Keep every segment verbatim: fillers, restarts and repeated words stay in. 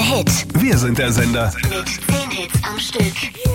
Hit. Wir sind der Sender. Mit zehn Hits am Stück.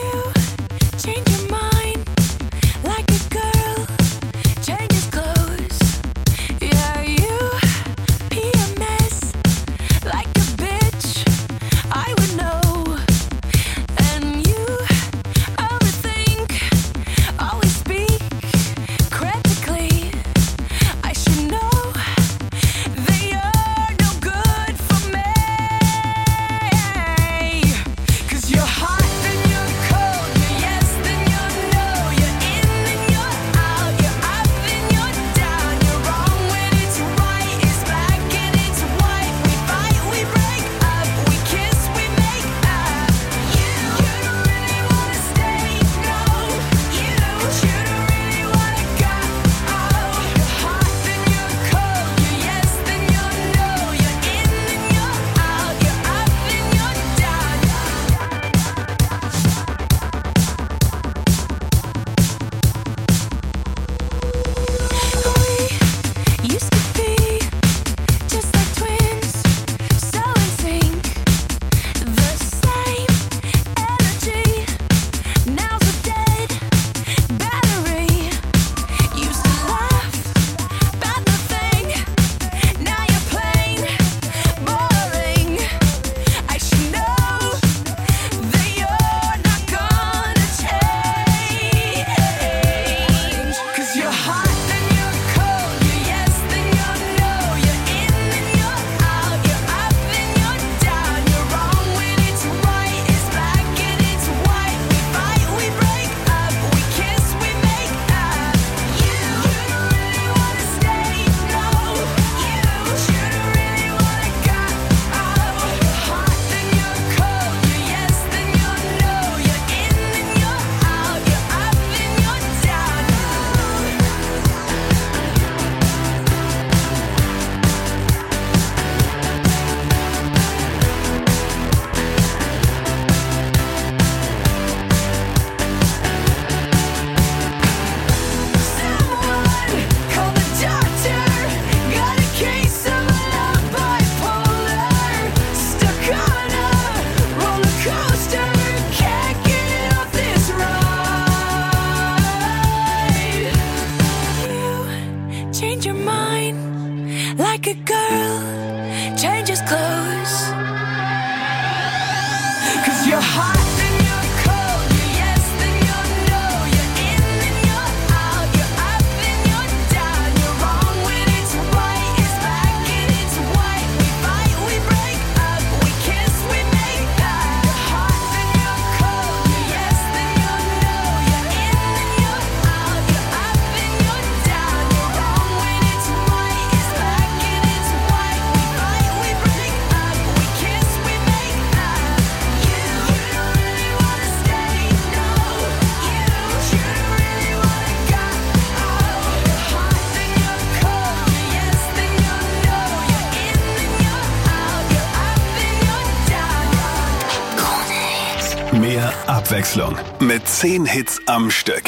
Abwechslung mit zehn Hits am Stück.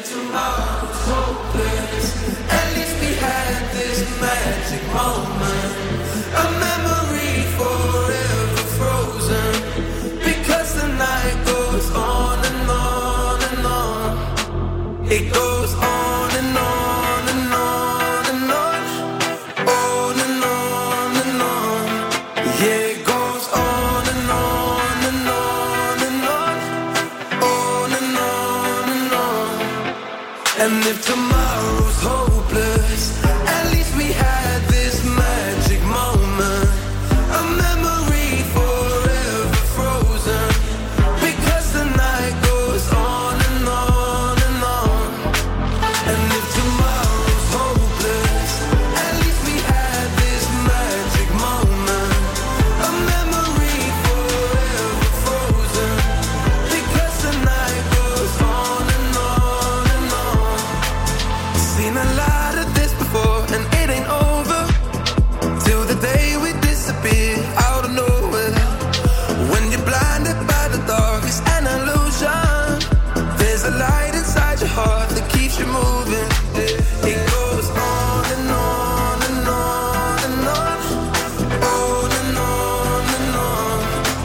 And if tomorrow's hopeless, at least we had this magic moment, a memory forever frozen, because the night goes on and on and on. And if tomorrow's hopeless, at least we had this magic moment, a memory forever frozen, because the night goes on and on and on. Seen a lot of this before, and it ain't over till the day we disappear out of nowhere. When you're blinded by the dark, it's an illusion. There's a light inside your heart that keeps you moving. It goes on and on and on and on, on and on and on.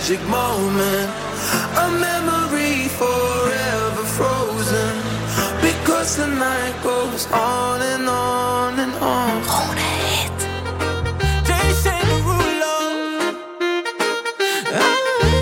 magic moment, a memory forever frozen, because the night goes on and on and on. Krone Hit. Jason Derulo. Ah,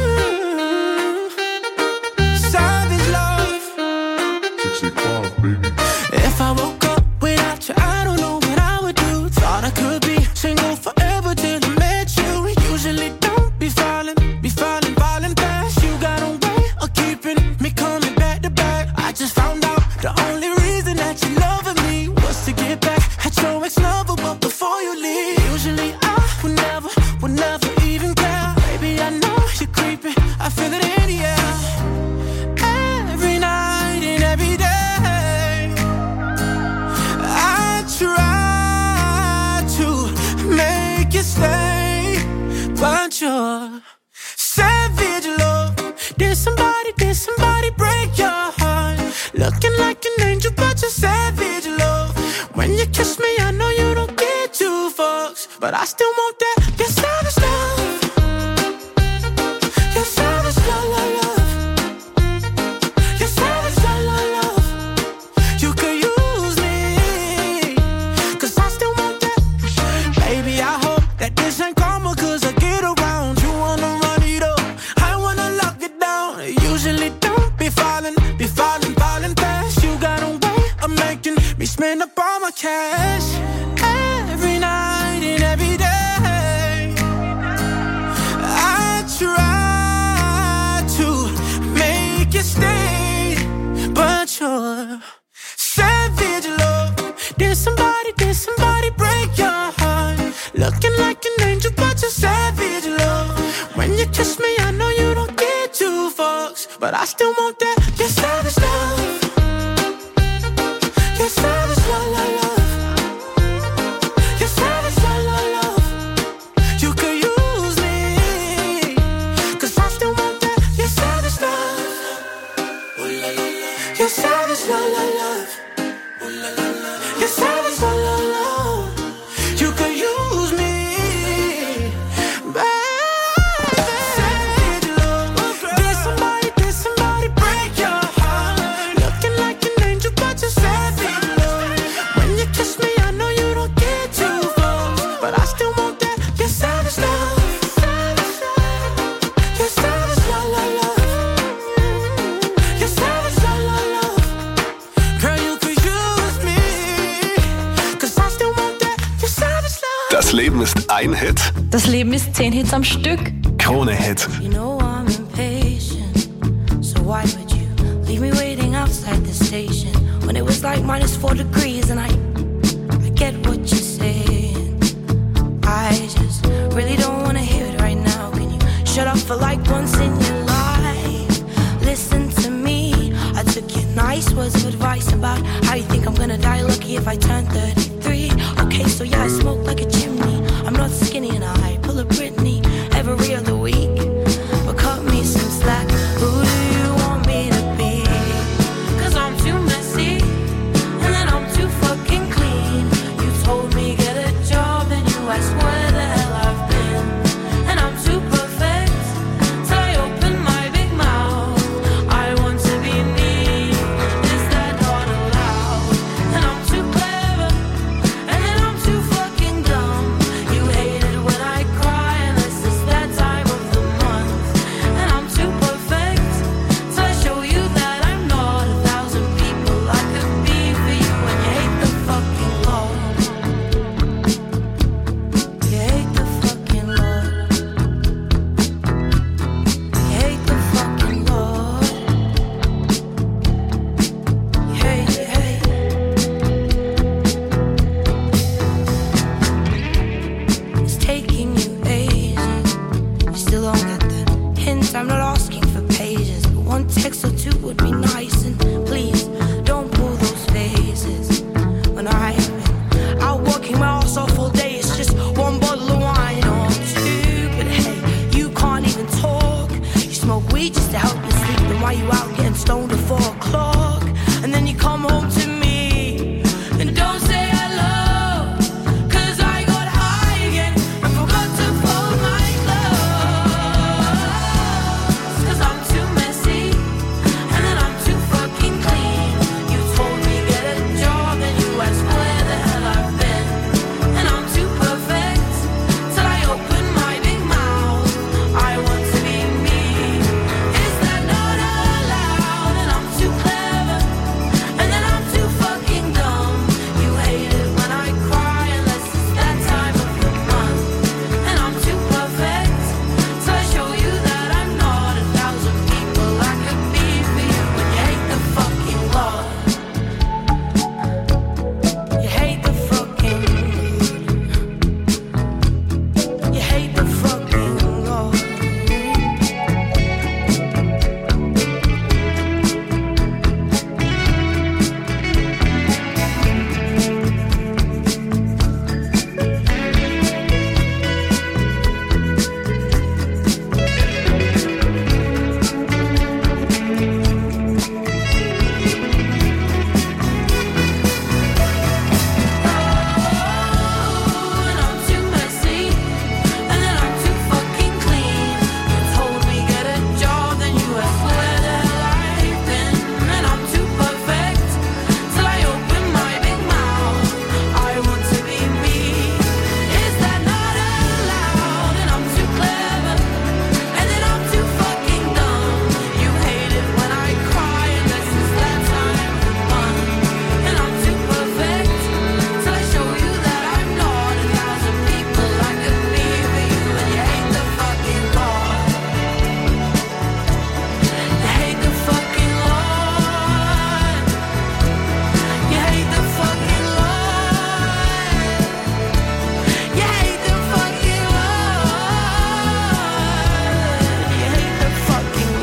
Savage love. sixty-five, baby. If I woke up without you, I don't know what I would do. Thought I could be single forever till I met you. Usually don't be falling, be falling, falling fast. You got a way of keeping me coming back to back. I just found out the only reason that you loving me was to get back at your ex-lover, but before you leave, usually I would never, would never even care. Baby, I know you're creeping, I feel it in the air. Every night and every day, I try to make you stay, but you're savage love. Did somebody, did somebody break your heart? Looking like an angel, but you're savage love. When you kiss me, I know you don't get two fucks, but I still want that. Your savage love. Your savage love, love, love. Your savage love, love, love. You could use me, cause I still want that. Baby, I hope that this ain't karma, cause I get around. You wanna run it up, I wanna lock it down. Usually don't be falling, be falling, falling fast. You got a way of making me spend up all my cash. Every night and every day, I try to make you stay, but you're savage love. Did somebody, did somebody break your heart? Looking like an angel, but you're savage love. When you kiss me, I know you don't get two fucks, but I still want that. Your savage love. Your savage love, love, love. Your savage love, love, love. You could use me, cause I still want that. Your savage love. Your savage love, love, love. Your savage love, love, love. You could use me, baby. Savage love. Did somebody, did somebody break your heart? Looking like an angel, but you're savage love. When you kiss me, I know you don't get two fucks, but I still want that. Your savage love. Your savage love, love, love. Your savage love, love, love. Girl, you could use me, cause I still want that. Your savage love. Das Leben ist ein Hit. Das Leben ist zehn Hits am Stück. Krone Hit. You know I'm impatient, so why would you leave me waiting outside the station when it was like minus four degrees? And I, I get what you're saying. I just really don't wanna hear it right now. Can you shut up for like once in your life? Listen to me. I took your nice words of advice about how you think I'm gonna die lucky if I turn thirty-three. Okay, so yeah, I smoke like a chimney. I'm not skinny and I pull a Britney every other week. But cut me some slack. Who do you want me to be? Cause I'm too messy, and then I'm too fucking clean. You told me get a job and you asked where the hell I've been. And I'm too perfect till I open my big mouth. I want to be me, is that not allowed? And I'm too clever, and then I'm too fucking dumb. You hate it when I cry unless it's that time of the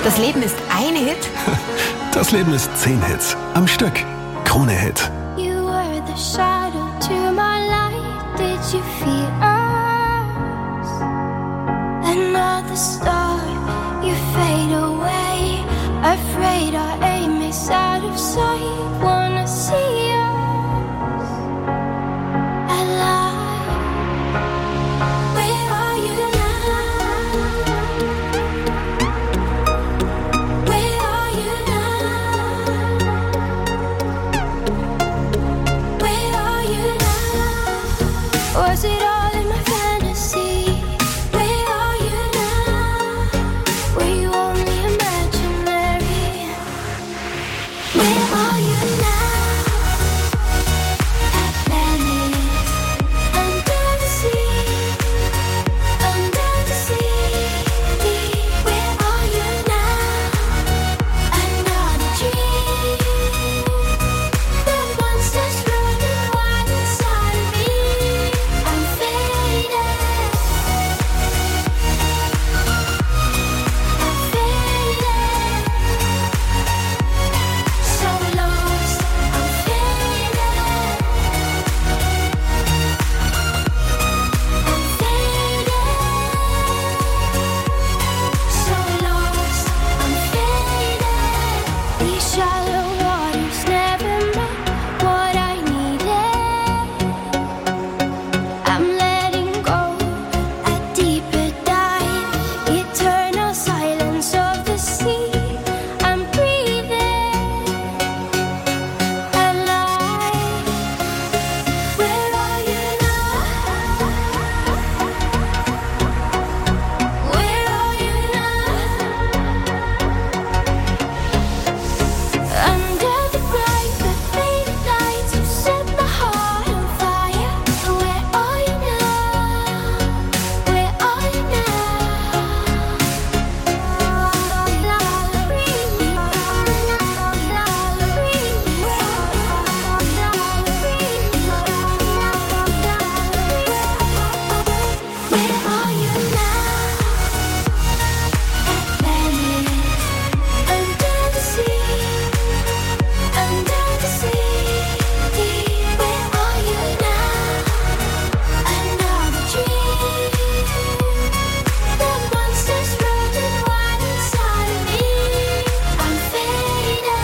Das Leben ist ein Hit? Das Leben ist zehn Hits am Stück. Krone-Hit. You were the shadow to my light. Did you feel us? Another star, you fade away. Afraid our aim is out of sight. Wanna see us alive. Where are you now? Where are you now? Where are you now? Was it all in my fantasy? Where are you now? Were you only imaginary? Where are you now? Atlantis, under the sea, under the sea. Where are you now? Another dream. The monsters running wild inside of me. I'm faded. I'm faded. So lost. I'm faded. I'm faded. So lost. I'm faded. These shallow waters never met what I needed. I'm letting go a deeper dive. Eternal silence of the sea. I'm breathing alive. Where are you now? Where are you now? Under the bright but faded lights, you set my heart on fire. Where are you now? Where are you Where are you now? Atlantis, under the sea, under the sea. Where are you now? Another dream. The monsters running wild inside of me. I'm faded.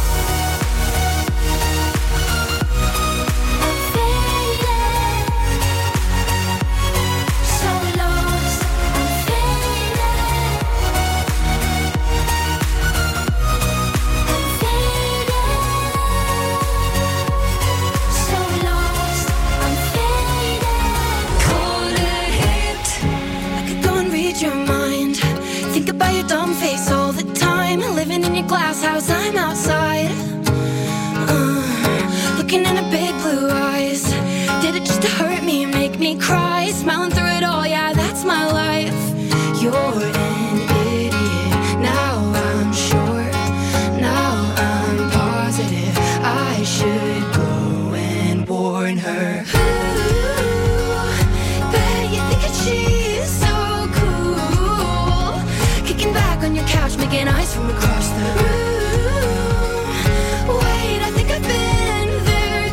I'm faded. So lost. I'm faded. I'm faded. So lost. I'm faded. Krone-Hit. I could go and read your mind. Think about your dumb face all the time. Living in your glass house, I'm outside. Uh, looking into big blue eyes. Did it just to hurt me, make me cry? Smiling through it all, yeah, that's my life. You're an idiot. Now I'm sure. Now I'm positive. I should go and warn her. Ooh, bet you think that she's so cool. Kicking back on your couch, making eyes from across the room. Wait, I think I've been there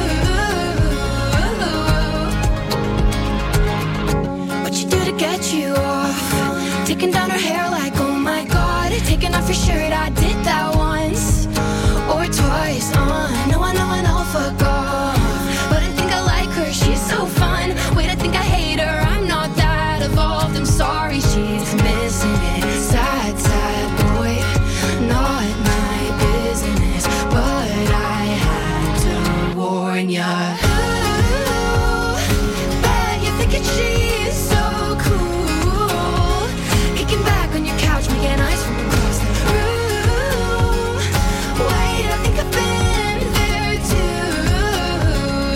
too. What you do to get you off? Taking down her hair like, oh my god. Taking off your shirt, I did that once or twice. Uh, no, I know, I know, fuck off. But I think I like her, she's so fun. Wait, I think I hate her, I'm not that evolved. I'm sorry, she's missing it. Sad, sad boy, not my business. But I had to warn ya. Ooh, bet you're thinking she's so cool. Kicking back on your couch, making eyes from across the room. Wait, I think I've been there too.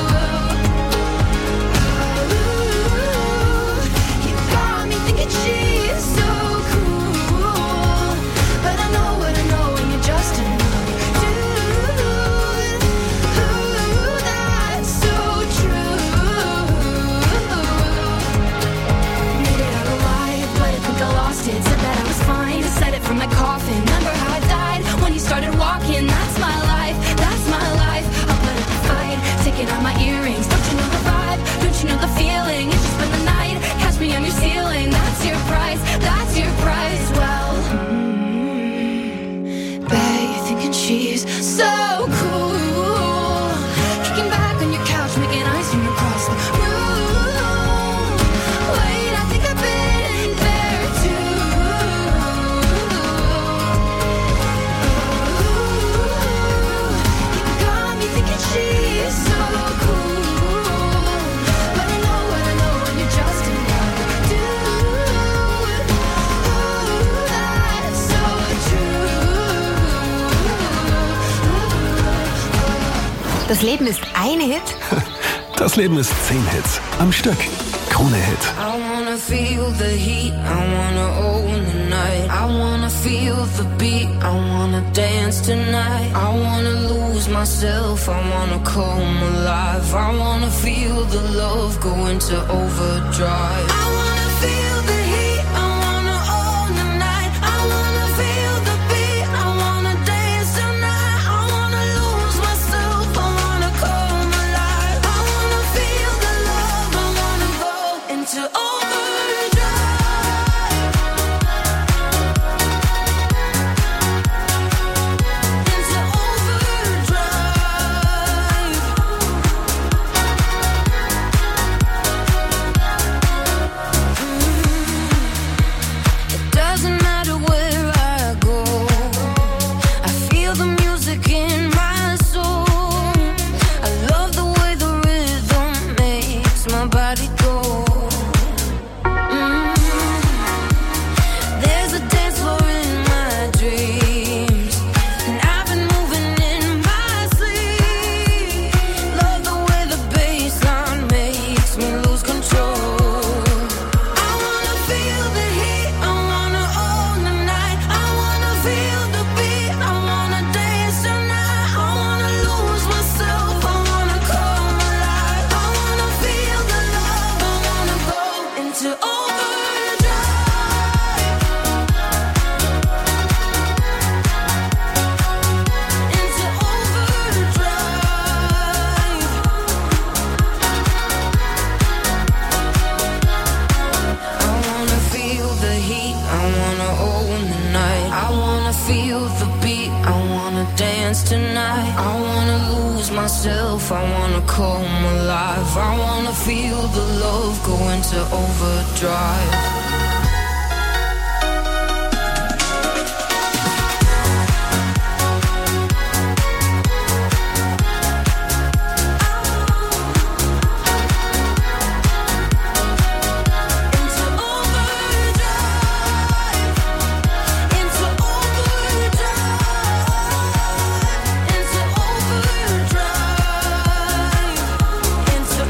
Ooh, you got me thinking she's so cool. But I know what I know, and you're just another dude. Ooh, that's so true. looking at my earrings. Don't you know the vibe? Don't you know the feeling? If you spend the night, catch me on your ceiling. That's your price, that's your price. Well, mm, bet you're thinking she's so cool. Kicking back on your couch, making ice from across the room. Wait, I think I've been there too. You got me thinking she's so cool. But I know what I know, and you're just in love. Dude, oh, that's so true. Das Leben ist ein Hit. Das Leben ist zehn Hits am Stück. Krone Hit. I wanna feel the heat, I wanna own the night. I wanna feel the beat, I wanna dance tonight. I wanna lose myself, I wanna come alive. I wanna feel the love go into overdrive. I wanna feel the heat, I wanna own the night. I wanna feel the beat, I wanna dance tonight. I wanna lose myself, I wanna come alive. I wanna feel the love, I wanna go into overdrive. Into overdrive. It doesn't matter where I go. I feel the music in my soul. I love the way the rhythm makes my body go. Mm. There's a dance floor in my dreams, and I've been moving in my sleep. Love the way the bassline makes me lose control. I wanna feel the heat, I wanna own the night. I wanna feel the beat, I wanna dance tonight. I wanna lose myself, I wanna come alive. I wanna feel the love, I wanna go into overdrive. Into overdrive. I wanna feel the heat, I wanna own the night. I wanna feel the beat, I wanna dance tonight. I wanna lose myself, I wanna come alive. I wanna feel the love go into overdrive. Into overdrive. Into overdrive. Into overdrive. Into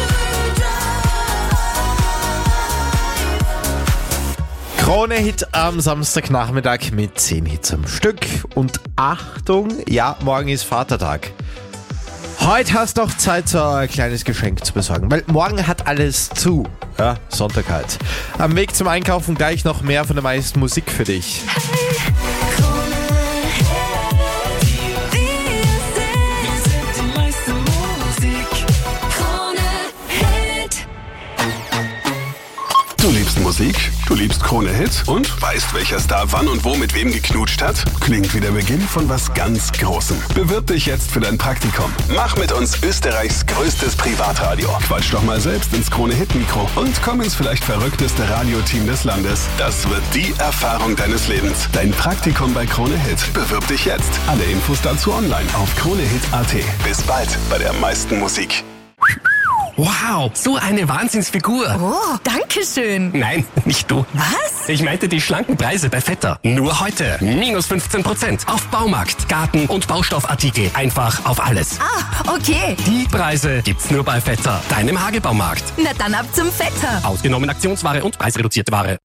overdrive. Krone Hit am Samstagnachmittag mit zehn Hits am Stück. Und Achtung, ja, morgen ist Vatertag. Heute hast du noch Zeit, so ein kleines Geschenk zu besorgen, weil morgen hat alles zu. Ja, Sonntag halt. Am Weg zum Einkaufen gleich noch mehr von der meisten Musik für dich. Du liebst Musik, du liebst Krone Hit und weißt, welcher Star wann und wo mit wem geknutscht hat? Klingt wie der Beginn von was ganz Großem. Bewirb dich jetzt für dein Praktikum. Mach mit uns Österreichs größtes Privatradio. Quatsch doch mal selbst ins Krone Hit Mikro und komm ins vielleicht verrückteste Radioteam des Landes. Das wird die Erfahrung deines Lebens. Dein Praktikum bei Krone Hit. Bewirb dich jetzt. Alle Infos dazu online auf kronehit punkt at. Bis bald bei der meisten Musik. Wow, so eine Wahnsinnsfigur. Oh, danke schön. Nein, nicht du. Was? Ich meinte die schlanken Preise bei Vetter. Nur heute. Minus fünfzehn Prozent auf Baumarkt, Garten- und Baustoffartikel. Einfach auf alles. Ah, okay. Die Preise gibt's nur bei Vetter, deinem Hagelbaumarkt. Na dann ab zum Vetter. Ausgenommen Aktionsware und preisreduzierte Ware.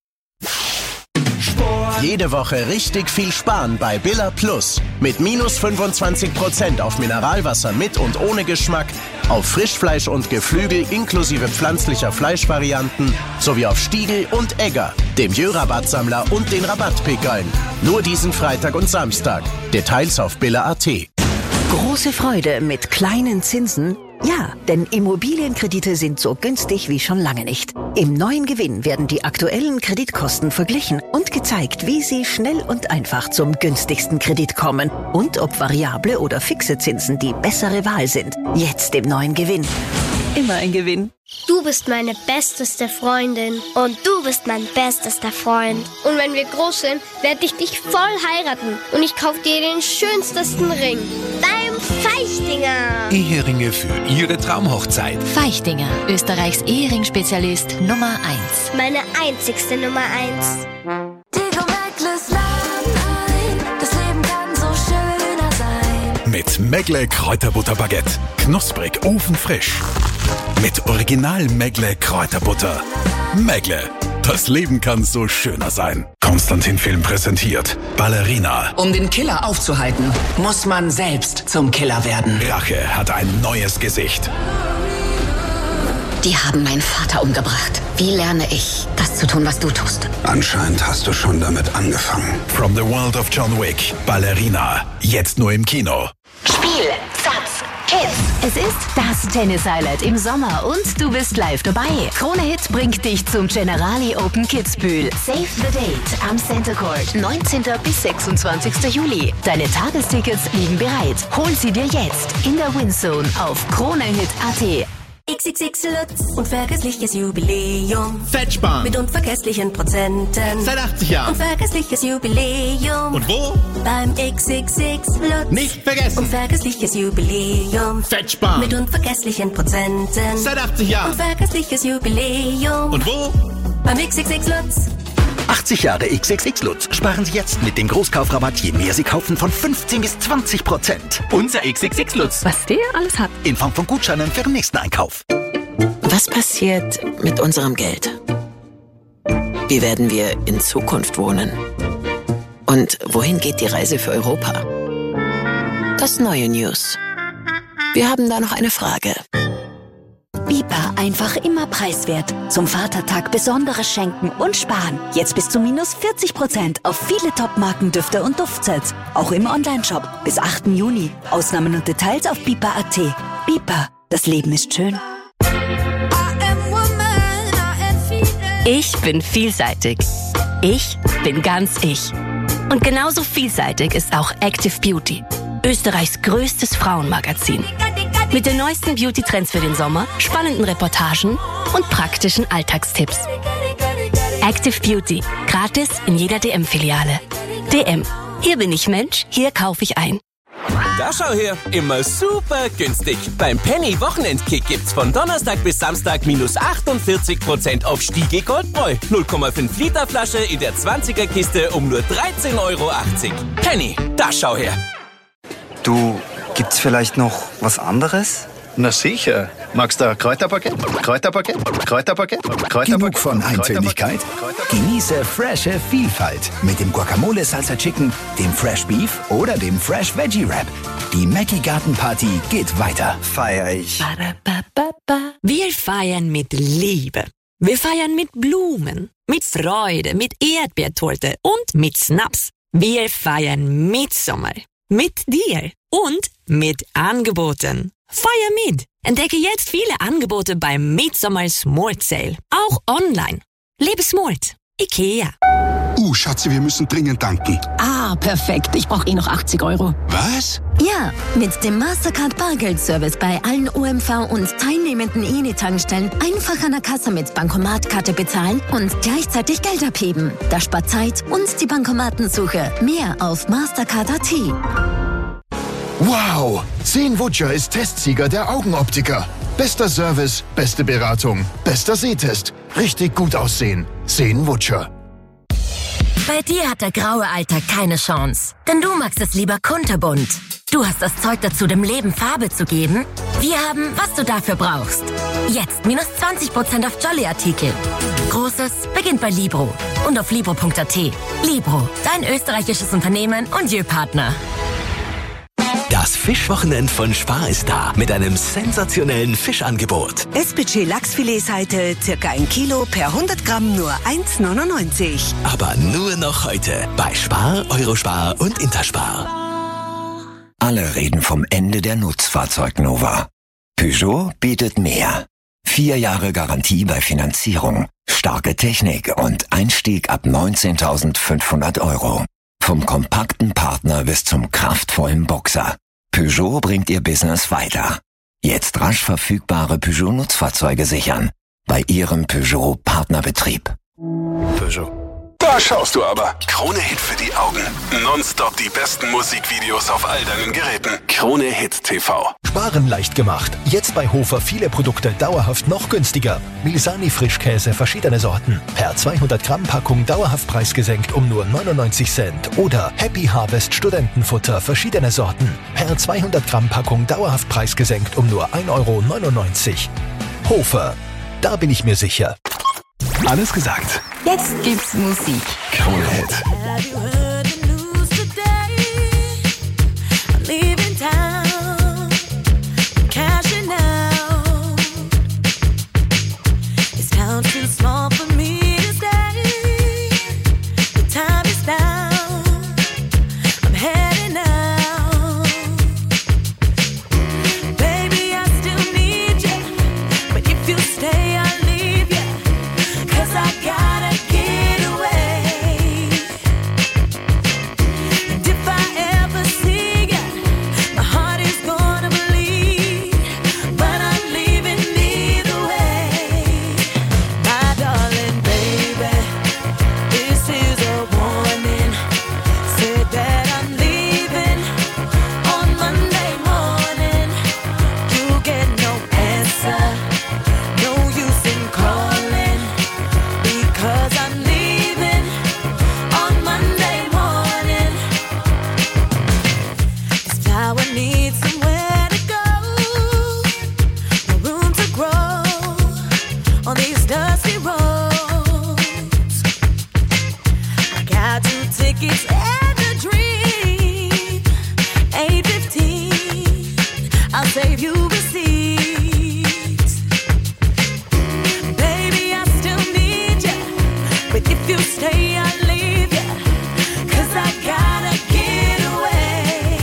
Jede Woche richtig viel sparen bei Billa Plus. Mit minus fünfundzwanzig Prozent auf Mineralwasser mit und ohne Geschmack, auf Frischfleisch und Geflügel inklusive pflanzlicher Fleischvarianten sowie auf Stiegel und Egger, dem Jö-Rabattsammler und den Rabattpickeln. Nur diesen Freitag und Samstag. Details auf billa punkt at. Große Freude mit kleinen Zinsen Ja, denn Immobilienkredite sind so günstig wie schon lange nicht. Im neuen Gewinn werden die aktuellen Kreditkosten verglichen und gezeigt, wie Sie schnell und einfach zum günstigsten Kredit kommen und ob variable oder fixe Zinsen die bessere Wahl sind. Jetzt im neuen Gewinn. Immer ein Gewinn. Du bist meine besteste Freundin. Und du bist mein bestester Freund. Und wenn wir groß sind, werde ich dich voll heiraten. Und ich kaufe dir den schönsten Ring. Beim Feichtinger. Eheringe für Ihre Traumhochzeit. Feichtinger, Österreichs Ehering-Spezialist Nummer eins. Meine einzigste Nummer eins. Mit Megle Kräuterbutterbaguette. Knusprig, ofenfrisch. Mit Original Megle Kräuterbutter. Megle. Das Leben kann so schöner sein. Konstantin Film präsentiert Ballerina. Um den Killer aufzuhalten, muss man selbst zum Killer werden. Rache hat ein neues Gesicht. Die haben meinen Vater umgebracht. Wie lerne ich, das zu tun, was du tust? Anscheinend hast du schon damit angefangen. From the World of John Wick. Ballerina. Jetzt nur im Kino. Spiel, Satz, Kids. Es ist das Tennis-Highlight im Sommer und du bist live dabei. Krone Hit bringt dich zum Generali Open Kitzbühel. Save the date am Center Court. neunzehnten bis sechsundzwanzigsten Juli. Deine Tagestickets liegen bereit. Hol sie dir jetzt in der Winzone auf kronehit punkt at. X X X Lutz, unvergessliches Jubiläum. Fettsparen. Mit unvergesslichen Prozenten. Seit achtzig Jahren. Unvergessliches Jubiläum. Und wo? Beim X X X Lutz. Nicht vergessen. Unvergessliches Jubiläum. Fettsparen. Mit unvergesslichen Prozenten. Seit achtzig Jahren. Unvergessliches Jubiläum. Und wo? Beim X X X Lutz. achtzig Jahre X X X Lutz. Sparen Sie jetzt mit dem Großkaufrabatt, je mehr Sie kaufen, von fünfzehn bis zwanzig Prozent. Unser X X X Lutz. Was der alles hat. In Form von Gutscheinen für den nächsten Einkauf. Was passiert mit unserem Geld? Wie werden wir in Zukunft wohnen? Und wohin geht die Reise für Europa? Das neue News. Wir haben da noch eine Frage. Bipa, einfach immer preiswert. Zum Vatertag Besonderes schenken und sparen. Jetzt bis zu minus vierzig Prozent auf viele Top-Marken, Düfte und Duftsets. Auch im Onlineshop bis achten Juni. Ausnahmen und Details auf bipa punkt at. Bipa, das Leben ist schön. Ich bin vielseitig. Ich bin ganz ich. Und genauso vielseitig ist auch Active Beauty, Österreichs größtes Frauenmagazin. Mit den neuesten Beauty-Trends für den Sommer, spannenden Reportagen und praktischen Alltagstipps. Active Beauty, gratis in jeder D M-Filiale. D M, hier bin ich Mensch, hier kaufe ich ein. Da schau her, immer super günstig. Beim Penny Wochenendkick gibt's von Donnerstag bis Samstag minus achtundvierzig Prozent auf Stiege Goldbräu. null Komma fünf Liter Flasche in der zwanziger Kiste um nur dreizehn Euro achtzig. Penny, da schau her. Du, gibt's vielleicht noch was anderes? Na sicher. Magst du ein Kräuterpaket? Kräuterpaket? Kräuterpaket? Kräuterpaket? Genug von Eintönnigkeit? Genieße frische Vielfalt mit dem Guacamole Salsa Chicken, dem Fresh Beef oder dem Fresh Veggie Wrap. Die Mackie Garten Party geht weiter. Feier ich. Wir feiern mit Liebe. Wir feiern mit Blumen, mit Freude, mit Erdbeertorte und mit Snaps. Wir feiern Mitsommer. Mit dir und mit Angeboten. Feier mit! Entdecke jetzt viele Angebote beim Midsommer Smart Sale. Auch online. Lebe smart. IKEA. Uh, Schatzi, wir müssen dringend danken. Ah, perfekt. Ich brauche eh noch achtzig Euro. Was? Ja, mit dem Mastercard Bargeldservice bei allen O M V und teilnehmenden E N I-Tankstellen einfach an der Kasse mit Bankomatkarte bezahlen und gleichzeitig Geld abheben. Das spart Zeit und die Bankomatensuche. Mehr auf Mastercard punkt at. Wow! Seenwutscher ist Testsieger der Augenoptiker. Bester Service, beste Beratung, bester Sehtest. Richtig gut aussehen. Seenwutscher. Bei dir hat der graue Alltag keine Chance. Denn du magst es lieber kunterbunt. Du hast das Zeug dazu, dem Leben Farbe zu geben. Wir haben, was du dafür brauchst. Jetzt minus zwanzig Prozent auf Jolly-Artikel. Großes beginnt bei Libro und auf libro punkt at. Libro, dein österreichisches Unternehmen und Jö-Partner. Das Fischwochenend von Spar ist da mit einem sensationellen Fischangebot. S P C Lachsfiletseite, circa ein Kilo per hundert Gramm nur eins neunundneunzig. Aber nur noch heute bei Spar, Eurospar und Interspar. Alle reden vom Ende der Nutzfahrzeugnova. Peugeot bietet mehr. Vier Jahre Garantie bei Finanzierung, starke Technik und Einstieg ab neunzehntausendfünfhundert Euro. Vom kompakten Partner bis zum kraftvollen Boxer. Peugeot bringt Ihr Business weiter. Jetzt rasch verfügbare Peugeot-Nutzfahrzeuge sichern. Bei Ihrem Peugeot-Partnerbetrieb. Peugeot. Da schaust du aber. Krone Hit für die Augen. Nonstop die besten Musikvideos auf all deinen Geräten. Krone Hit T V. Sparen leicht gemacht. Jetzt bei Hofer viele Produkte dauerhaft noch günstiger. Milsani Frischkäse verschiedene Sorten. Per zweihundert Gramm Packung dauerhaft preisgesenkt um nur neunundneunzig Cent. Oder Happy Harvest Studentenfutter verschiedene Sorten. Per zweihundert Gramm Packung dauerhaft preisgesenkt um nur ein Euro neunundneunzig. Hofer. Da bin ich mir sicher. Alles gesagt. Jetzt gibt's Musik. Krone Hit. Have you heard the news today? I'm leaving town, cashing out. This town's too small for me to stay. The time is now. I'm heading out. Baby, I still need you, but if you stay, I'll leave you. 'Cause I gotta get away. And if I ever see you, my heart is gonna bleed. But I'm leaving either way. My darling baby, this is a warning. Said that I'm leaving on Monday morning. You get no answer, no use in calling. Because I'm leaving on Monday morning. This flower needs somewhere to go, no room to grow on these dusty roads. I got two tickets and a dream. eight fifteen, I'll save you receipts. Baby, I still need you, but if you stay, I'll leave you. 'Cause I gotta get away.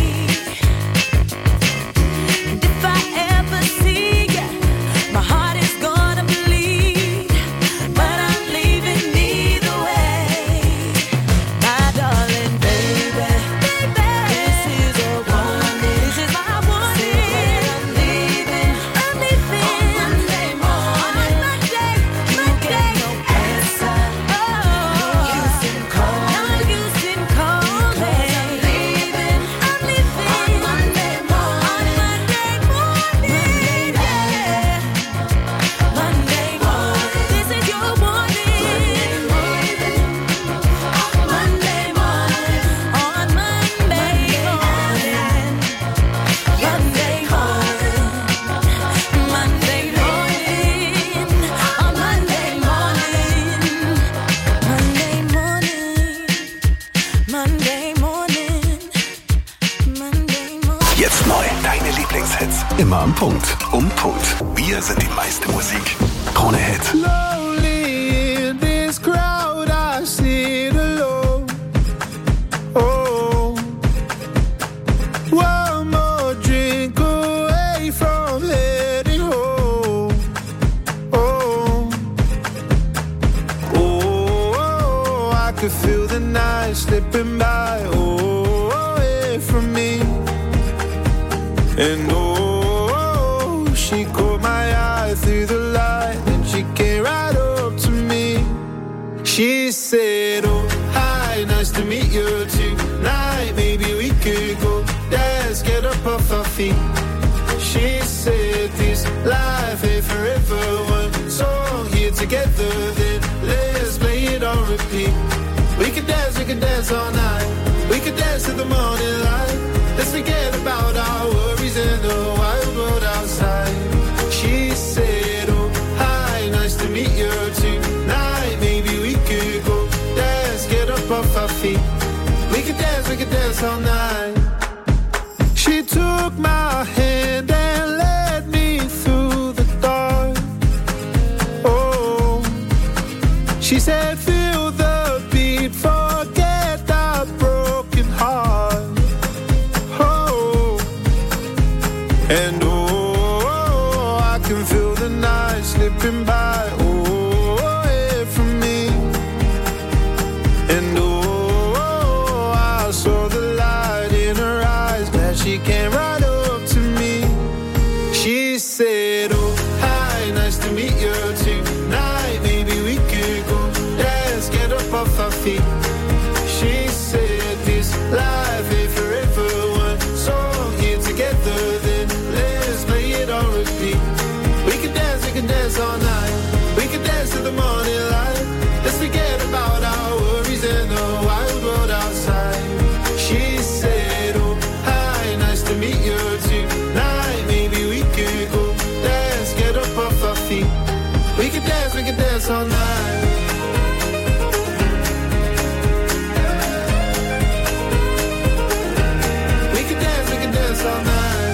And if I ever see you, my heart is gonna bleed. But I'm leaving either way. My darling baby, this is a warning. This is my warning. I'm leaving, I'm leaving on Monday morning. On Monday, Monday. No answer. Jetzt neu. Deine Lieblingshits. Immer am Punkt. Um Punkt. Wir sind die meiste Musik. Krone Hit. Lonely in this crowd, I sit alone. Oh, one more drink away from heading home. Oh, oh, I could feel the night slipping by. Oh, away from me. And oh, she caught my eye through the light, and she came right up to me. She said, oh, hi, nice to meet you tonight. Maybe we could go dance, get up off our feet. She said, this life ain't forever. One song here together, then let's play it on repeat. We could dance, we could dance all night. We could dance to the morning light. Let's forget about our worries in the wild world outside. She said, oh, hi, nice to meet you tonight. Maybe we could go dance, get up off our feet. We could dance, we could dance all night. She took my hand and led me through the dark. Oh, she said, feel the beat, forget that broken heart. And oh, can feel the night slipping by. Oh, away from me. And oh, I saw the light in her eyes. Glad she came right up to me. She said, oh, hi, nice to meet you tonight. Maybe we could go dance, get up off our feet. She said, this life ain't forever. One song here together, then let's play it on repeat. We could dance, we could dance all night. We could dance to the morning light. Let's forget about our worries and the wild world outside. She said, oh, hi, nice to meet you tonight. Maybe we could go dance, get up off our feet. We could dance, we could dance all night. We could dance, we could dance all night.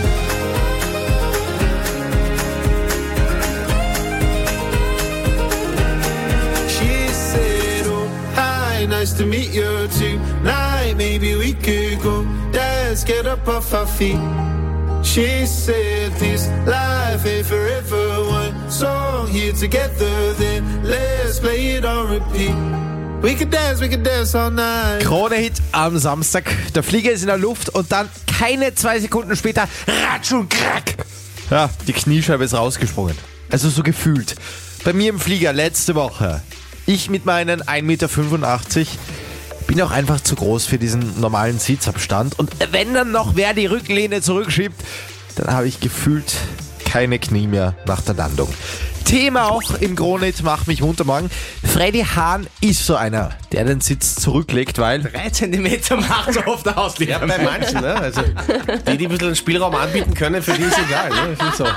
She said, oh, hi, nice to meet you tonight. Maybe we could go dance, get up off our feet. She said, this life ain't forever. One song here together, then let's play it on repeat. We could dance, we could dance all night. Krone-Hit am Samstag. Der Flieger ist in der Luft und dann keine zwei Sekunden später ratsch und krack. Ja, die Kniescheibe ist rausgesprungen. Also so gefühlt. Bei mir im Flieger letzte Woche. Ich mit meinen ein Meter fünfundachtzig bin auch einfach zu groß für diesen normalen Sitzabstand. Und wenn dann noch wer die Rückenlehne zurückschiebt, dann habe ich gefühlt keine Knie mehr nach der Landung. Thema auch im Krone-Hit Mach mich munter morgen. Freddy Hahn ist so einer, der den Sitz zurücklegt, weil... Drei Zentimeter macht so oft aus. Ja, bei manchen, ne? Also, die, die ein bisschen Spielraum anbieten können, für die ist egal, ne? Ich finde so.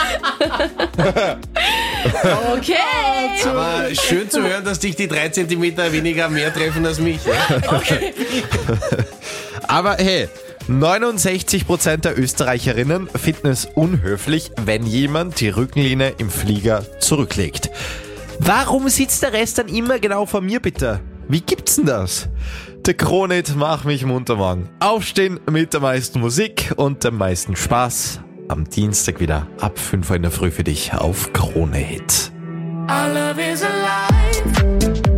Okay. Aber schön zu hören, dass dich die drei Zentimeter weniger mehr treffen als mich. Ne? Okay. Aber hey, neunundsechzig Prozent der Österreicherinnen finden es unhöflich, wenn jemand die Rückenlehne im Flieger zurücklegt. Warum sitzt der Rest dann immer genau vor mir, bitte? Wie gibt's denn das? Der Krone-Hit Mach mich munter morgen. Aufstehen mit der meisten Musik und dem meisten Spaß. Am Dienstag wieder ab fünf Uhr in der Früh für dich auf Krone-Hit. Our love is alive.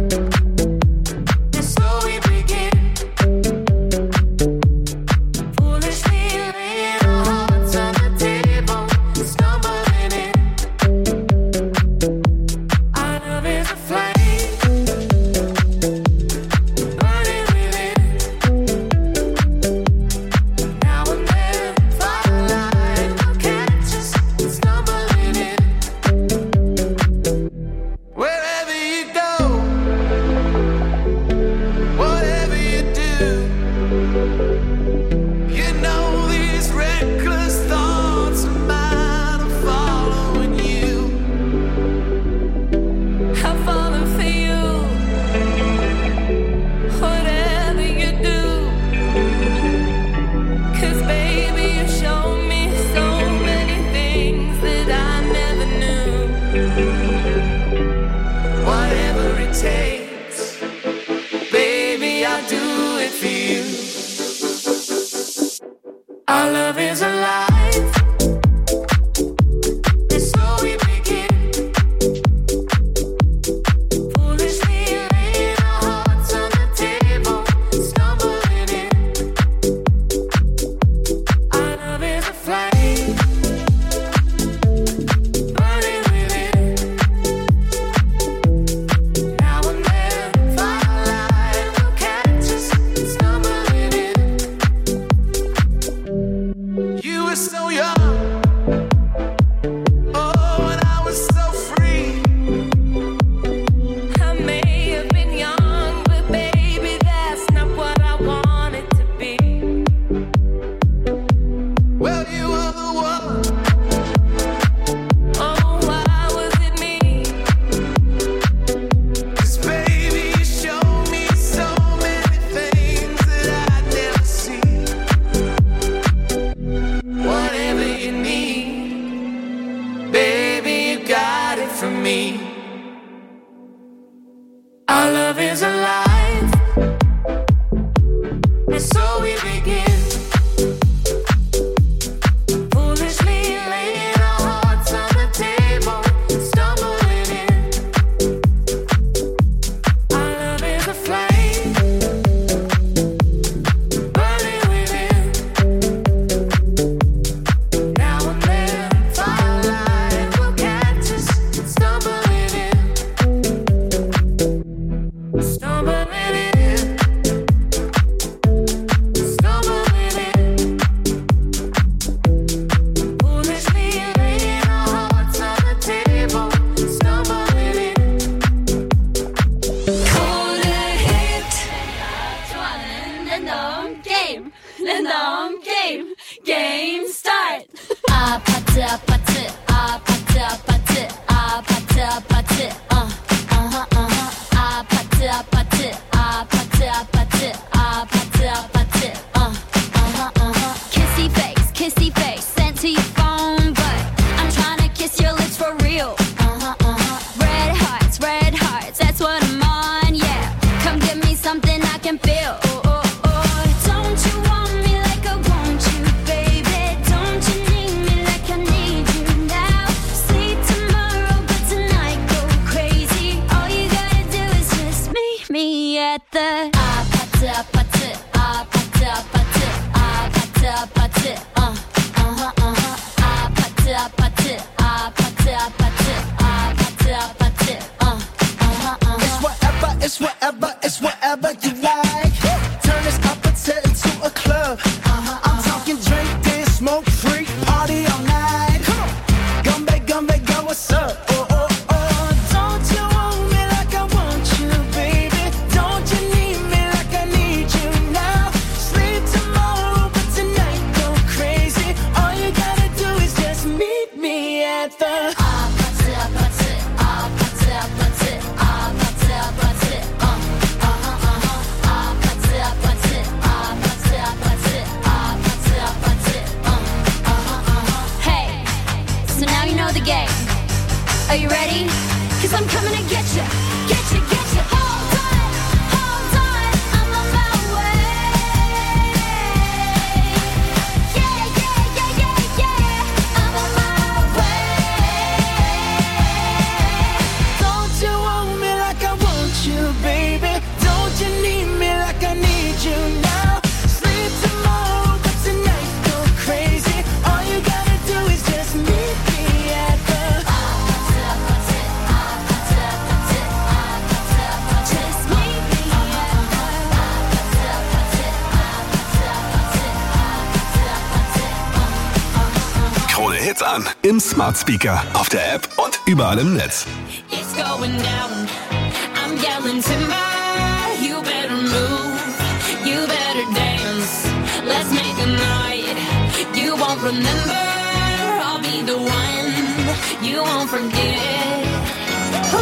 Our love is alive. And so we begin. Foolishly laying our hearts on the table, stumbling in. Our love is a flame, burning within. Now and then, firelight will catch us stumbling in. You were so young, oh, and I was so free. I may have been young, but baby, that's not what I wanted to be. Well, you were the one. Oh, why was it me? 'Cause baby, you showed me so many things that I'd never seen. Whatever you need, baby, you got it from me. Our love is alive, and so we begin. Foolishly laying our hearts on the table. kiss your lips for real. Uh-huh, uh-huh. Red hearts, red hearts, that's what I'm on, yeah. Come give me something I can feel. Oh, oh, oh. Don't you want me like I want you, baby? Don't you need me like I need you now? Sleep tomorrow, but tonight go crazy. All you gotta do is just meet me at the ah, pata, pata, ah, pata, pata, ah, pata, pata, uh, uh-huh, uh-huh, ah, pata, pata, ah, pata, pata, ah, pata, pata, uh, uh-huh, uh-huh. It's whatever, it's whatever, it's whatever you like. Turn this appetite into a club. Uh-huh, I'm talking drink, dance, smoke, freak, party all night. Come on, Gumbe, Gumbe, go, what's up? Oh, oh, oh, don't you want me like I want you, baby? Don't you need me like I need you now? Sleep tomorrow, but tonight go crazy. All you gotta do is just meet me at the ah, pata, pata, ah, pata, pata, ah, pata, pata, uh, uh-huh, uh-huh, ah, pata, pata, ah, pata, pata, ah, pata, pata, uh, uh-huh, uh-huh. Hey, so now you know the game. Are you ready? Cause I'm coming to get you, get you, get you. Hold on, hold on, I'm on my way. Yeah, yeah, yeah, yeah, yeah, I'm on my way. Don't you want me like I want you, baby? Don't you need me like I need you now? Sleep tomorrow, but tonight go crazy. All you gotta do is just meet me at the ah, pata, pata, ah, pata, pata, ah, pata, pata. Just meet me at the ah, pata, pata, ah, pata, pata, ah, pata, pata, uh, uh-huh. Krone Hits an. Im Smart Speaker, auf der App und überall im Netz. It's going down. I'm yelling timber. You better move. You better dance. Let's make a night. You won't remember. I'll be the one. You won't forget. Ooh,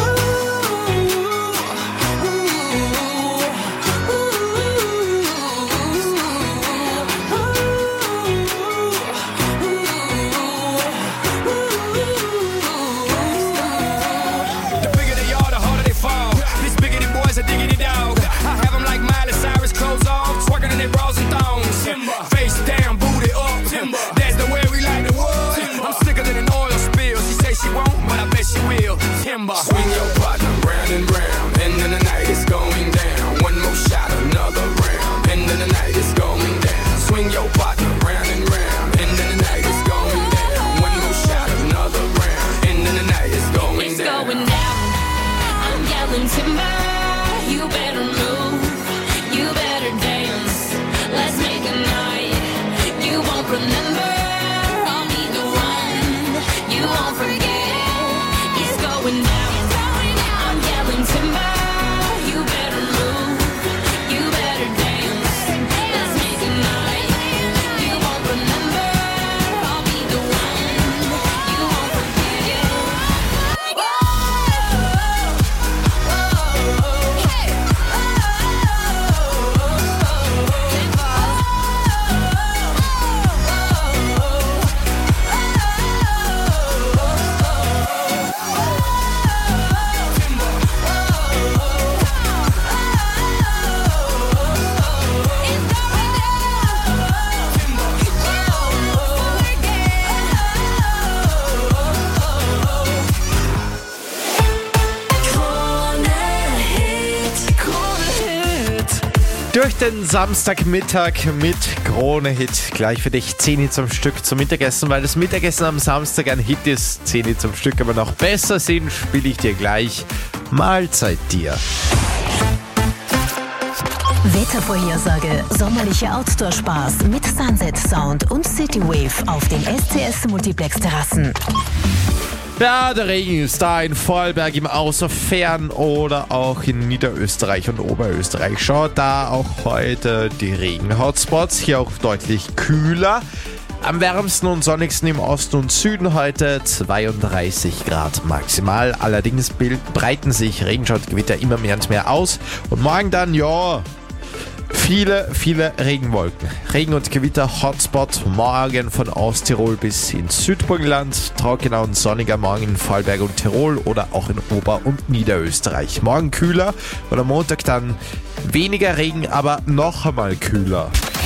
The bigger they are, the harder they fall. These biggity boys are diggity dog. I have them like Miley Cyrus, clothes off, twerking in their bras and thongs. Face down, booty up. That's the way we like the wood. I'm sicker than an oil spill. She say she won't, but I bet she will. Timber. Swing your partner round and round. End of the night is going down. One more shot, another round. End of the night is going down. Swing your partner round and round. End of the night is going down. One more shot, another round. End of the night is going it's down. going down. I'm yelling timber. You better move. You better dance. Let's make a night. You won't remember. I'll be the one. You won't forget. It's going down. I'm yelling timber. You better move. You better dance. Let's make a night. You won't remember. I'll be the one. You won't forget. Durch den Samstagmittag mit Krone Hit. Gleich für dich zehn zum Stück zum Mittagessen, weil das Mittagessen am Samstag ein Hit ist. zehn zum Stück, aber noch besser sind, spiele ich dir gleich. Mahlzeit dir. Wettervorhersage. Sommerliche Outdoor-Spaß mit Sunset Sound und Citywave auf den S C S Multiplex Terrassen. Ja, der Regen ist da in Vorarlberg, im Außerfern oder auch in Niederösterreich und Oberösterreich. Schaut da auch heute die Regen-Hotspots, hier auch deutlich kühler. Am wärmsten und sonnigsten im Osten und Süden heute zweiunddreißig Grad maximal. Allerdings breiten sich Regenschaugewitter immer mehr und mehr aus. Und morgen dann, ja, Viele, viele Regenwolken. Regen- und Gewitter-Hotspot morgen von Osttirol bis ins Südburgenland. Trockener und sonniger Morgen in Vorarlberg und Tirol oder auch in Ober- und Niederösterreich. Morgen kühler und am Montag dann weniger Regen, aber noch einmal kühler.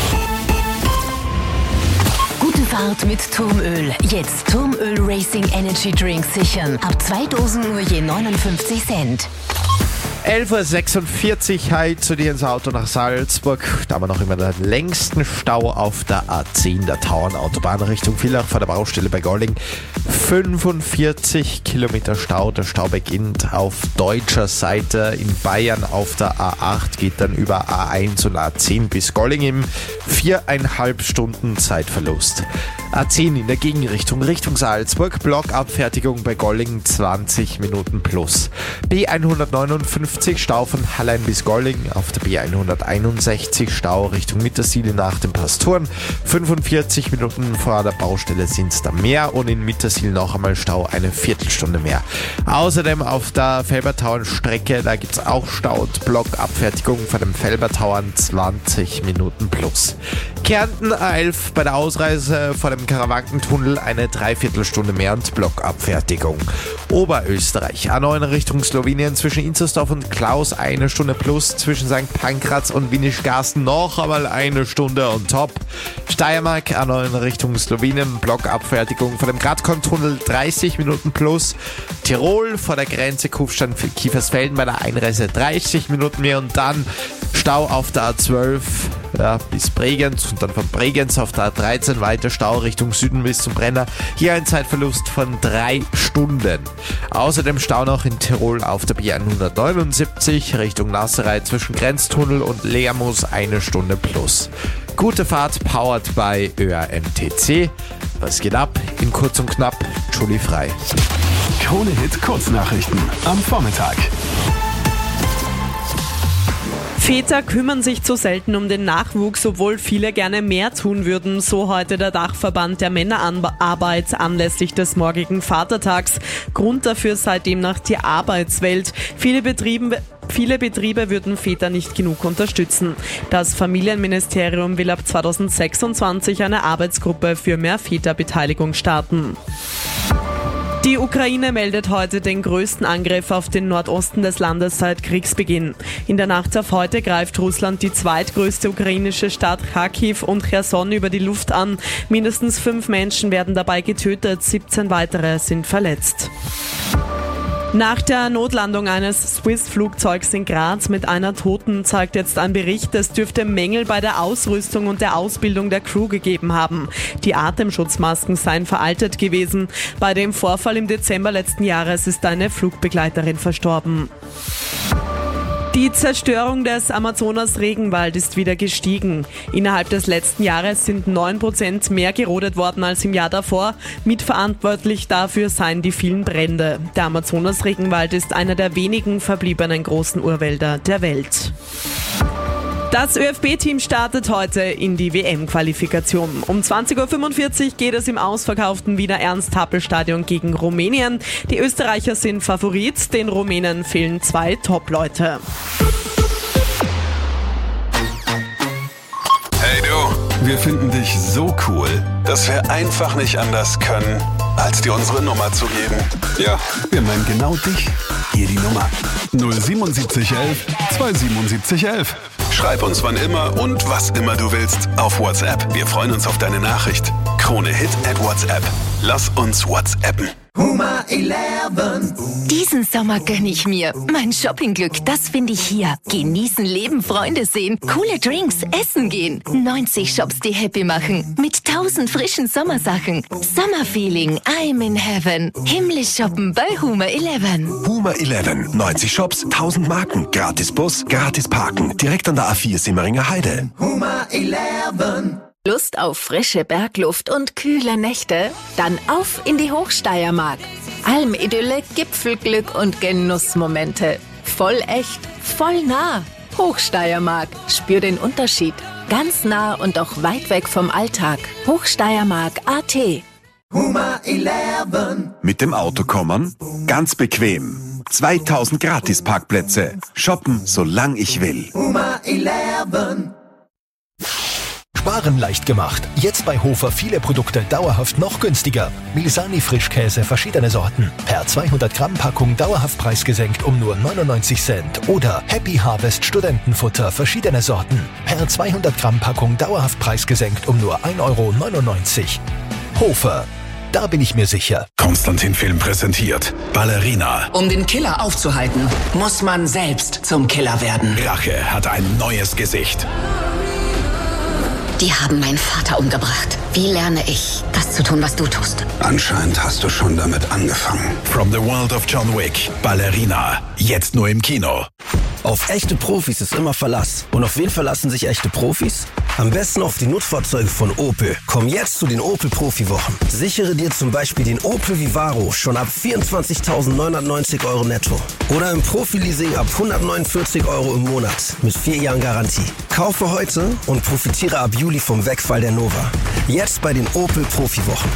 Gute Fahrt mit Turmöl. Jetzt Turmöl Racing Energy Drink sichern. Ab zwei Dosen nur je neunundfünfzig Cent. elf Uhr sechsundvierzig heute zu dir ins Auto nach Salzburg. Da haben wir noch immer den längsten Stau auf der A zehn, der Tauernautobahn Richtung Villach vor der Baustelle bei Golling. fünfundvierzig Kilometer Stau. Der Stau beginnt auf deutscher Seite in Bayern auf der A acht, geht dann über A eins und A zehn bis Golling im viereinhalb Stunden Zeitverlust. A zehn in der Gegenrichtung Richtung Salzburg, Blockabfertigung bei Golling zwanzig Minuten plus. B hundertneunundfünfzig Stau von Hallein bis Golling, auf der B hunderteinundsechzig Stau Richtung Mittersiel nach den Pastoren. fünfundvierzig Minuten vor der Baustelle sind es da mehr und in Mittersiel noch einmal Stau eine Viertelstunde mehr. Außerdem auf der Felbertauern-Strecke, da gibt es auch Stau und Blockabfertigung von dem Felbertauern zwanzig Minuten plus. Kärnten A elf bei der Ausreise vor dem Karawankentunnel eine Dreiviertelstunde mehr und Blockabfertigung. Oberösterreich A neun Richtung Slowenien zwischen Inzersdorf und Klaus eine Stunde plus, zwischen Sankt Pankraz und Winischgarsten noch einmal eine Stunde on top. Steiermark A neun Richtung Slowenien, Blockabfertigung vor dem Gradkorn-Tunnel dreißig Minuten plus. Tirol vor der Grenze Kufstein für Kiefersfelden bei der Einreise dreißig Minuten mehr und dann Stau auf der A zwölf ja, bis Bregenz und dann von Bregenz auf der A dreizehn weiter Stau Richtung Süden bis zum Brenner. Hier ein Zeitverlust von drei Stunden. Außerdem Stau noch in Tirol auf der B hundertneunundsiebzig Richtung Nasserei zwischen Grenztunnel und Leermoos eine Stunde plus. Gute Fahrt powered by Ö A M T C. Was geht ab? In kurz und knapp, Julie Frei. Krone-Hit Kurznachrichten am Vormittag. Väter kümmern sich zu selten um den Nachwuchs, obwohl viele gerne mehr tun würden, so heute der Dachverband der Männerarbeit anlässlich des morgigen Vatertags. Grund dafür sei demnach die Arbeitswelt. Viele Betriebe Viele Betriebe würden Väter nicht genug unterstützen. Das Familienministerium will ab zweitausendsechsundzwanzig eine Arbeitsgruppe für mehr Väterbeteiligung starten. Die Ukraine meldet heute den größten Angriff auf den Nordosten des Landes seit Kriegsbeginn. In der Nacht auf heute greift Russland die zweitgrößte ukrainische Stadt Kharkiv und Cherson über die Luft an. Mindestens fünf Menschen werden dabei getötet, siebzehn weitere sind verletzt. Nach der Notlandung eines Swiss-Flugzeugs in Graz mit einer Toten zeigt jetzt ein Bericht, es dürfte Mängel bei der Ausrüstung und der Ausbildung der Crew gegeben haben. Die Atemschutzmasken seien veraltet gewesen. Bei dem Vorfall im Dezember letzten Jahres ist eine Flugbegleiterin verstorben. Die Zerstörung des Amazonas-Regenwald ist wieder gestiegen. Innerhalb des letzten Jahres sind neun Prozent mehr gerodet worden als im Jahr davor. Mitverantwortlich dafür seien die vielen Brände. Der Amazonas-Regenwald ist einer der wenigen verbliebenen großen Urwälder der Welt. Das ÖFB-Team startet heute in die W M-Qualifikation. Um zwanzig Uhr fünfundvierzig geht es im ausverkauften Wiener Ernst-Happel-Stadion gegen Rumänien. Die Österreicher sind Favorit, den Rumänen fehlen zwei Top-Leute. Hey du, wir finden dich so cool, dass wir einfach nicht anders können, als dir unsere Nummer zu geben. Ja, wir meinen genau dich. Hier die Nummer null siebenundsiebzig elf zweihundertsiebenundsiebzig elf. Schreib uns wann immer und was immer du willst auf WhatsApp. Wir freuen uns auf deine Nachricht. Krone Hit at WhatsApp. Lass uns WhatsAppen. Huma elf. Diesen Sommer gönn ich mir mein Shoppingglück, das finde ich hier. Genießen, leben, Freunde sehen, coole Drinks, essen gehen. neunzig Shops, die happy machen. Mit tausend frischen Sommersachen. Summerfeeling, I'm in heaven. Himmlisch shoppen bei Huma elf. Huma elf. neunzig Shops, tausend Marken. Gratis Bus, gratis Parken. Direkt an der A vier Simmeringer Heide. Huma elf. Lust auf frische Bergluft und kühle Nächte? Dann auf in die Hochsteiermark. Almidylle, Gipfelglück und Genussmomente. Voll echt, voll nah. Hochsteiermark. Spür den Unterschied. Ganz nah und auch weit weg vom Alltag. Hochsteiermark Punkt A T. Huma elf. Mit dem Auto kommen? Ganz bequem. zweitausend Gratis-Parkplätze. Shoppen, solang ich will. Huma elf. Sparen leicht gemacht. Jetzt bei Hofer viele Produkte dauerhaft noch günstiger. Milsani Frischkäse verschiedene Sorten. Per zweihundert Gramm Packung dauerhaft preisgesenkt um nur neunundneunzig Cent. Oder Happy Harvest Studentenfutter verschiedene Sorten. Per zweihundert Gramm Packung dauerhaft preisgesenkt um nur ein Euro neunundneunzig. Hofer, da bin ich mir sicher. Konstantin Film präsentiert Ballerina. Um den Killer aufzuhalten, muss man selbst zum Killer werden. Rache hat ein neues Gesicht. Die haben meinen Vater umgebracht. Wie lerne ich, das zu tun, was du tust? Anscheinend hast du schon damit angefangen. From the World of John Wick. Ballerina. Jetzt nur im Kino. Auf echte Profis ist immer Verlass. Und auf wen verlassen sich echte Profis? Am besten auf die Nutzfahrzeuge von Opel. Komm jetzt zu den Opel Profi-Wochen. Sichere dir zum Beispiel den Opel Vivaro schon ab vierundzwanzigtausendneunhundertneunzig Euro netto. Oder im Profi-Leasing ab hundertneunundvierzig Euro im Monat mit vier Jahren Garantie. Kaufe heute und profitiere ab Juli vom Wegfall der Nova. Jetzt bei den Opel Profi-Wochen.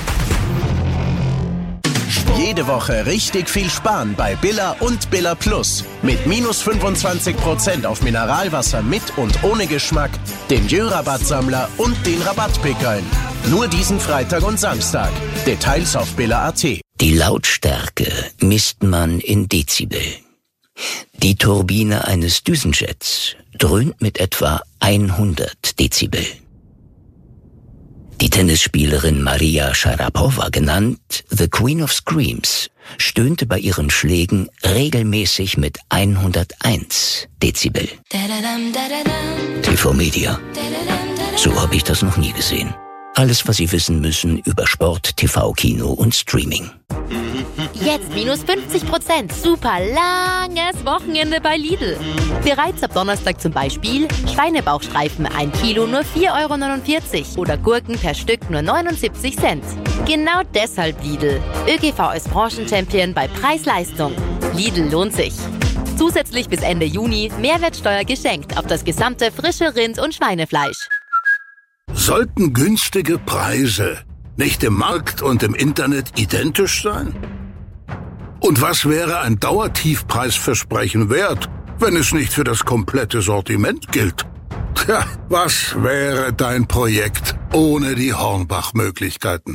Jede Woche richtig viel sparen bei Billa und Billa Plus. Mit minus fünfundzwanzig Prozent auf Mineralwasser mit und ohne Geschmack, dem Jö-Rabattsammler und den Rabattpickeln. Nur diesen Freitag und Samstag. Details auf billa punkt at. Die Lautstärke misst man in Dezibel. Die Turbine eines Düsenjets dröhnt mit etwa hundert Dezibel. Die Tennisspielerin Maria Sharapova, genannt The Queen of Screams, stöhnte bei ihren Schlägen regelmäßig mit hunderteins Dezibel. T V Media. So habe ich das noch nie gesehen. Alles, was Sie wissen müssen über Sport, T V, Kino und Streaming. Jetzt minus fünfzig Prozent. Super langes Wochenende bei Lidl. Bereits ab Donnerstag zum Beispiel Schweinebauchstreifen ein Kilo nur vier Euro neunundvierzig oder Gurken per Stück nur neunundsiebzig Cent. Genau deshalb Lidl. ÖGV als Branchenchampion bei Preis-Leistung. Lidl lohnt sich. Zusätzlich bis Ende Juni Mehrwertsteuer geschenkt auf das gesamte frische Rind- und Schweinefleisch. Sollten günstige Preise nicht im Markt und im Internet identisch sein? Und was wäre ein Dauertiefpreisversprechen wert, wenn es nicht für das komplette Sortiment gilt? Tja, was wäre dein Projekt ohne die Hornbach-Möglichkeiten?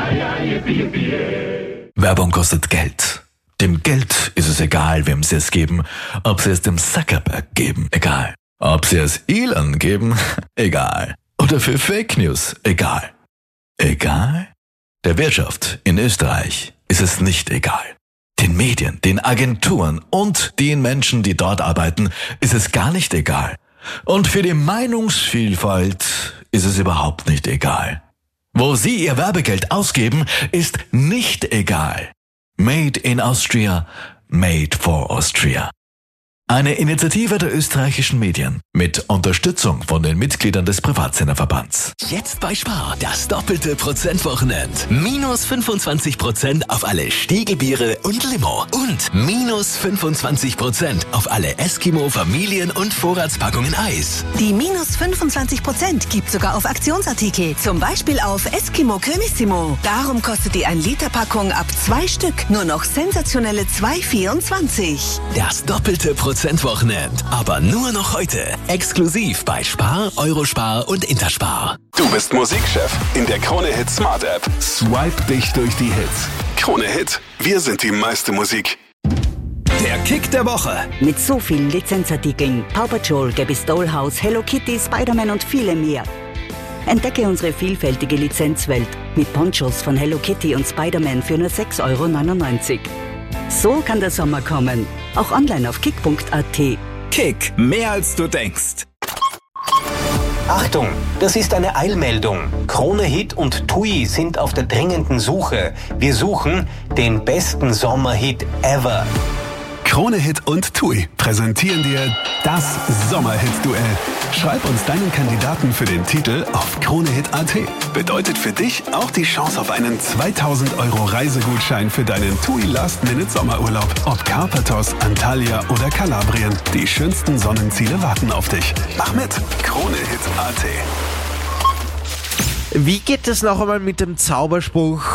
Werbung kostet Geld. Dem Geld ist es egal, wem sie es geben. Ob sie es dem Zuckerberg geben, egal. Ob sie es Elon geben, egal. Oder für Fake News, egal. Egal? Der Wirtschaft in Österreich ist es nicht egal. Den Medien, den Agenturen und den Menschen, die dort arbeiten, ist es gar nicht egal. Und für die Meinungsvielfalt ist es überhaupt nicht egal. Wo sie ihr Werbegeld ausgeben, ist nicht egal. Made in Austria, made for Austria. Eine Initiative der österreichischen Medien mit Unterstützung von den Mitgliedern des Privatsenderverbands. Jetzt bei Spar das doppelte Prozentwochenend. Minus fünfundzwanzig Prozent auf alle Stiegelbiere und Limo. Und minus fünfundzwanzig Prozent auf alle Eskimo Familien- und Vorratspackungen Eis. Die minus fünfundzwanzig Prozent gibt sogar auf Aktionsartikel. Zum Beispiel auf Eskimo Cremissimo. Darum kostet die ein Liter Packung ab zwei Stück nur noch sensationelle zwei vierundzwanzig. Das doppelte Prozentwochenend. Prozentwochenend, aber nur noch heute. Exklusiv bei Spar, Eurospar und Interspar. Du bist Musikchef in der Krone Hit Smart App. Swipe dich durch die Hits. Krone Hit, wir sind die meiste Musik. Der Kick der Woche. Mit so vielen Lizenzartikeln. Paw Patrol, Gabby's Dollhouse, Hello Kitty, Spider-Man und viele mehr. Entdecke unsere vielfältige Lizenzwelt mit Ponchos von Hello Kitty und Spider-Man für nur sechs Euro neunundneunzig. So kann der Sommer kommen. Auch online auf kick punkt at. Kick, mehr als du denkst. Achtung, das ist eine Eilmeldung. Krone Hit und TUI sind auf der dringenden Suche. Wir suchen den besten Sommerhit ever. Krone Hit und TUI präsentieren dir das Sommerhit-Duell. Schreib uns deinen Kandidaten für den Titel auf kronehit punkt at. Bedeutet für dich auch die Chance auf einen zweitausend Euro Reisegutschein für deinen TUI Last-Minute-Sommerurlaub. Ob Karpathos, Antalya oder Kalabrien. Die schönsten Sonnenziele warten auf dich. Mach mit. kronehit punkt at. Wie geht es noch einmal mit dem Zauberspruch?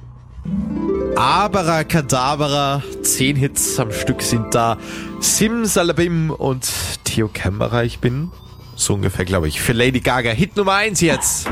Abracadabra, zehn Hits am Stück sind da. Simsalabim und Theo Kämmerer, ich bin. So ungefähr, glaube ich. Für Lady Gaga. Hit Nummer eins jetzt.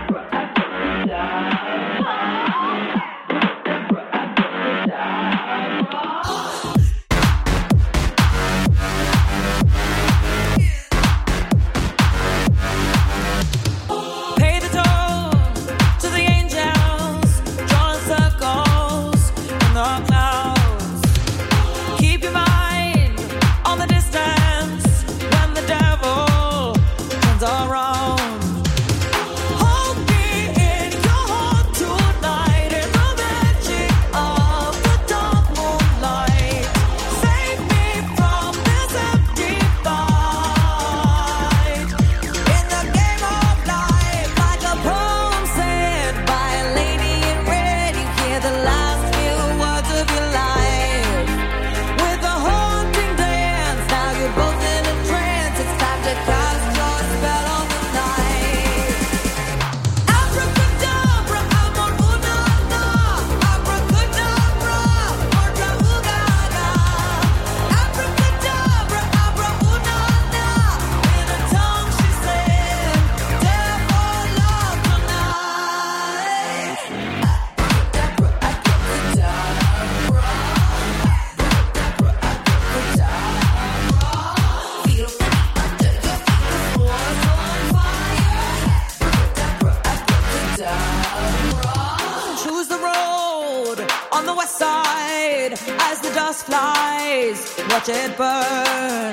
Watch it burn.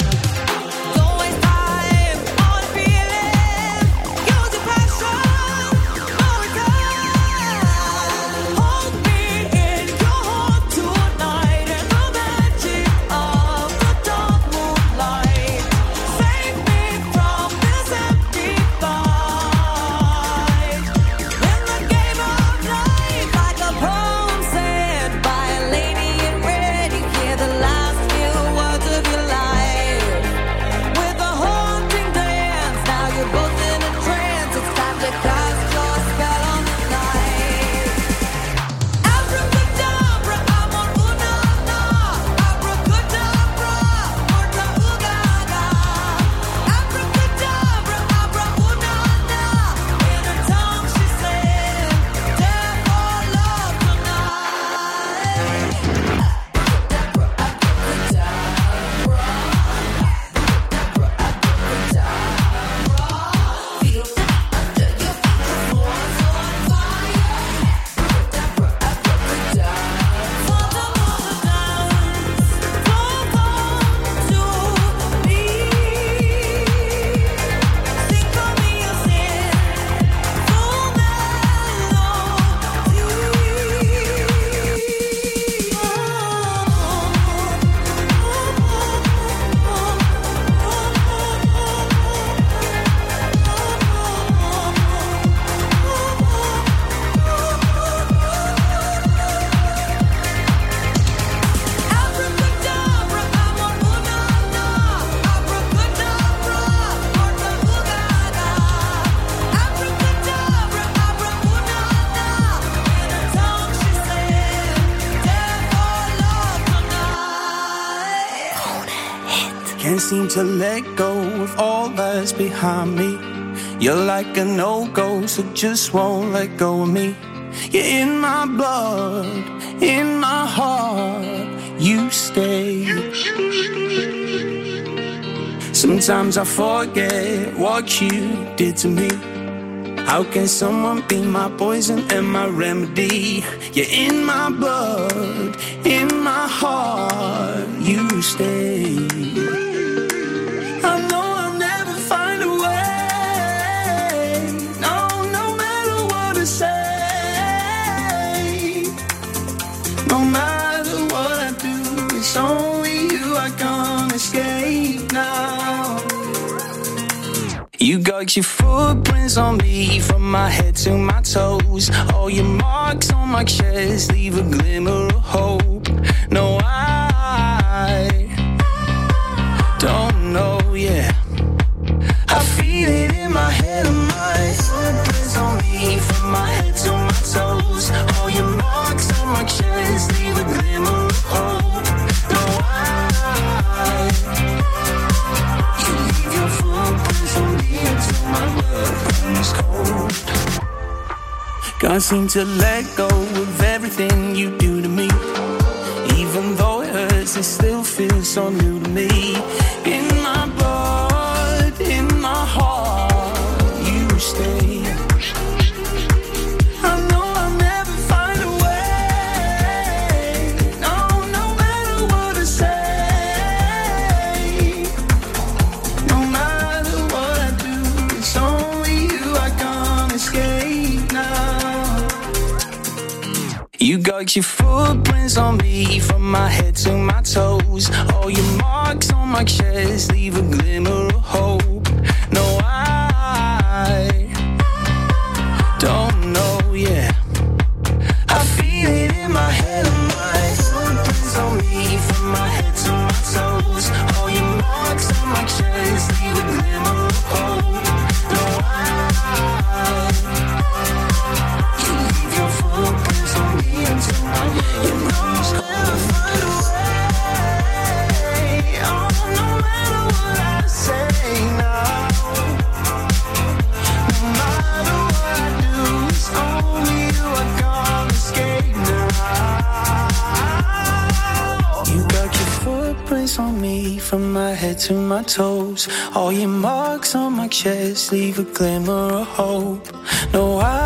Can't seem to let go of all that's behind me. You're like a no-go, so just won't let go of me. You're in my blood, in my heart, you stay. Sometimes I forget what you did to me. How can someone be my poison and my remedy? You're in my blood, in my heart, you stay. I know I'll never find a way. No, no matter what I say. No matter what I do, it's only you I can't escape now. You got your footprints on me from my head to my toes. All your marks on my chest leave a glimmer of hope. No, I don't know, yeah. I feel it in my head and my footprints on me from my head to my toes. All your marks on my chest leave a glimmer of hope. No, I, you leave your footprints on me. Can't seem to let go of everything you do to me. Even though it hurts, it still feels so new to me. In my blood, in my heart, you stay. I know I'll never find a way. No, no matter what I say. No matter what I do, it's only you I can't escape now. You got your footprints on me from my head to my toes. All your marks on my chest leave a glimmer of hope. No, I don't know, yeah. I feel it in my head and my footprints on me from my head to my toes. All your marks on my chest leave a glimmer of hope. No, I you leave your footprints on me until I you know I'll never find a way. Oh, no matter what I say now, no matter what I do, it's only you I can't escape now. You got your footprints on me from my head to my toes. All your marks on my chest leave a glimmer of hope. No, I